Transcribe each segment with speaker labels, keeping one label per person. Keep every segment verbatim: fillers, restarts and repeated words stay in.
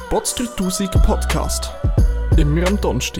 Speaker 1: Bots dreitausend Podcast. Immer am Donnerstag.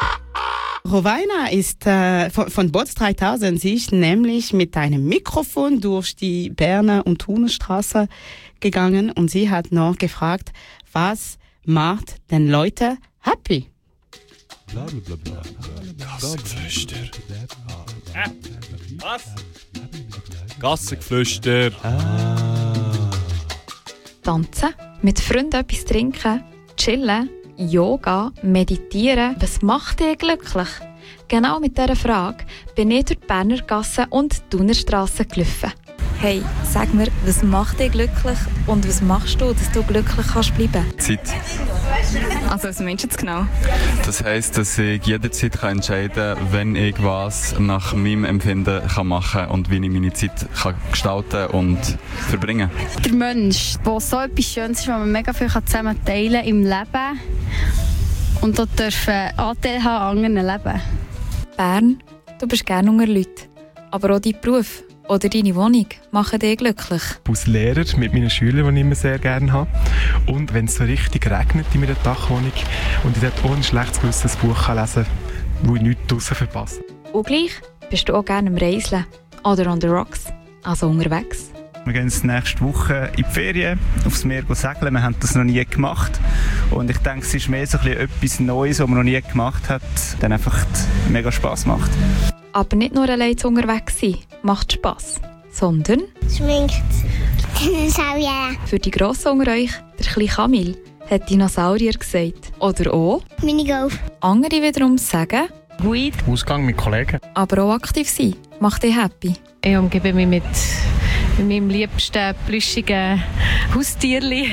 Speaker 2: Roweina ist äh, von, von Bots dreitausend. Sie ist nämlich mit einem Mikrofon durch die Berner und Thunerstraße gegangen und sie hat noch gefragt, was macht den Leute happy?
Speaker 3: Blablabla. Gassengeflüster. Äh, was? Gassengeflüster.
Speaker 4: Ah. Tanzen, mit Freunden etwas trinken, chillen, Yoga, meditieren. Was macht dich glücklich? Genau mit dieser Frage bin ich durch die Berner Gassen und die Thunerstrasse gelaufen. Hey, sag mir, was macht dich glücklich und was machst du, dass du glücklich kannst bleiben?
Speaker 5: Zeit.
Speaker 6: Also was meinst du jetzt genau?
Speaker 5: Das heisst, dass ich jederzeit entscheiden kann, wenn ich was nach meinem Empfinden kann machen kann und wie ich meine Zeit kann gestalten und verbringen kann.
Speaker 6: Der Mensch, der so etwas Schönes ist, wo man mega viel zusammen teilen kann im Leben und dort dürfen Anteil haben an anderen Leben.
Speaker 4: Bern, du bist gerne unter Leuten, aber auch dein Beruf oder deine Wohnung machen dich glücklich.
Speaker 7: Als Lehrer mit meinen Schülern, die ich immer sehr gerne habe. Und wenn es so richtig regnet in meiner Dachwohnung und ich dort ohne schlechtes Gewissen ein Buch lesen kann, wo ich nichts draussen verpasse.
Speaker 4: Und gleich bist du auch gerne am Reiseln oder on the rocks, also unterwegs.
Speaker 8: Wir gehen nächste Woche in die Ferien aufs Meer segeln. Wir haben das noch nie gemacht. Und ich denke, es ist mehr so ein bisschen etwas Neues, was man noch nie gemacht hat, das einfach mega Spass macht.
Speaker 4: Aber nicht nur allein zu unterwegs sein macht Spass, sondern
Speaker 9: schminkt Dinosaurier.
Speaker 4: Für die Grossen unter euch, der kleine Kamil, hat Dinosaurier gesagt. Oder auch
Speaker 9: Minigolf.
Speaker 4: Andere wiederum sagen
Speaker 10: Weed.
Speaker 7: Ausgang mit Kollegen.
Speaker 4: Aber auch aktiv sein macht dich happy.
Speaker 10: Ich umgebe mich mit, mit meinem liebsten plüschigen Haustierli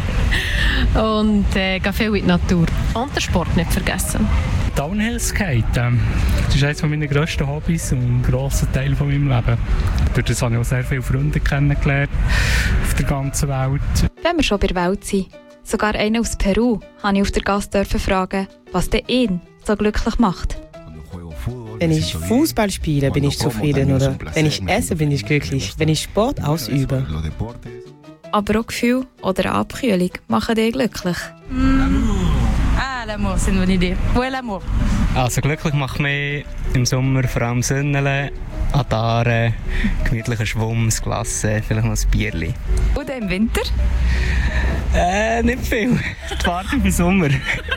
Speaker 10: und äh, gehe viel in die Natur. Und den Sport nicht vergessen.
Speaker 11: Downhill-Skaten. Das ist eines meiner grössten Hobbys und ein grosser Teil von meinem Leben. Durch das habe ich auch sehr viele Freunde kennengelernt auf der ganzen Welt.
Speaker 4: Wenn wir schon bei der Welt sind, sogar einen aus Peru, habe ich auf der Gasse fragen, was den ihn so glücklich macht.
Speaker 12: Wenn ich Fußball spiele, bin ich zufrieden, oder wenn ich esse, bin ich glücklich, wenn ich Sport ausübe.
Speaker 4: Aber auch Gefühl oder Abkühlung machen dich glücklich.
Speaker 13: Mm. Ah, l'amour, c'est une bonne idée. Wo est l'amour?
Speaker 11: Also glücklich macht mich im Sommer vor allem Sonnenle, Adare, gemütlicher Schwumm, das Glasse, vielleicht noch ein Bierli.
Speaker 13: Und im Winter?
Speaker 11: Äh, nicht viel. Die Warte im Sommer.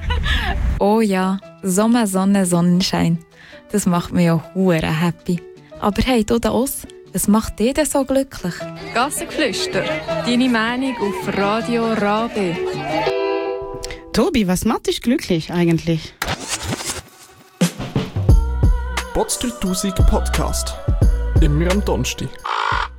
Speaker 4: Oh ja, Sommer, Sonne, Sonnenschein. Das macht mich auch hure happy. Aber hey, du da aus, was macht dich denn so glücklich?
Speaker 6: Gassengeflüster, deine Meinung auf Radio Rabe.
Speaker 2: Tobi, was macht dich glücklich eigentlich?
Speaker 1: Bots dreitausend Podcast. Immer am Donnerstag.